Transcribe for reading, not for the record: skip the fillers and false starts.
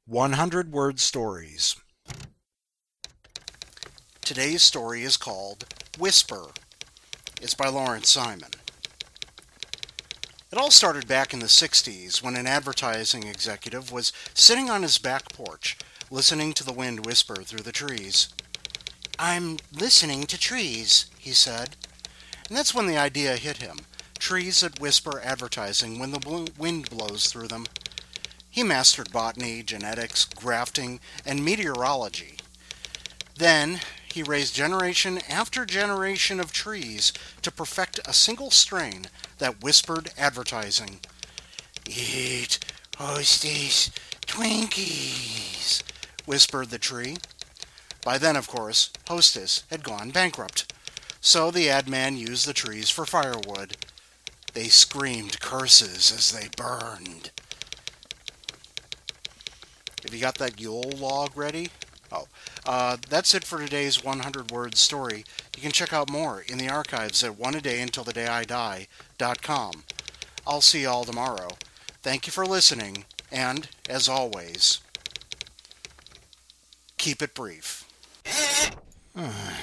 100 Word Stories. Today's story is called Whisper. It's by Lawrence Simon. It all started back in the 60s when an advertising executive was sitting on his back porch, listening to the wind whisper through the trees. "I'm listening to trees," he said. And that's when the idea hit him. Trees that whisper advertising when the wind blows through them. He mastered botany, genetics, grafting, and meteorology. Then he raised generation after generation of trees to perfect a single strain that whispered advertising. "Eat Hostess Twinkies," whispered the tree. By then, of course, Hostess had gone bankrupt. So the ad man used the trees for firewood. They screamed curses as they burned. Have you got that Yule log ready? That's it for today's 100-word story. You can check out more in the archives at oneadayuntilthedayidie.com. I'll see you all tomorrow. Thank you for listening, and, as always, keep it brief.